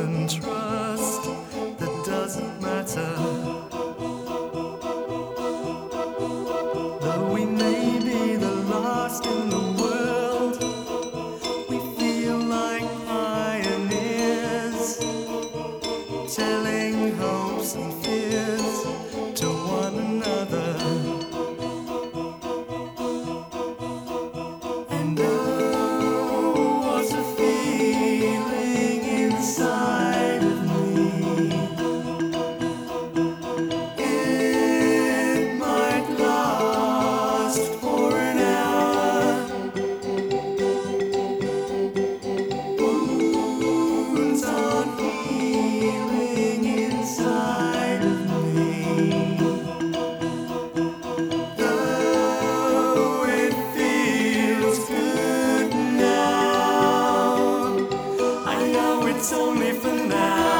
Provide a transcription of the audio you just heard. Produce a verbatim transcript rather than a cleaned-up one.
and trust that doesn't matter. Though we may be the last in the world, we feel like pioneers, telling hopes and fears to one another. And oh, what's a feeling inside of me? It might last for an hour. Wounds aren't healing inside of me. Though it feels good now, I know it's only for now.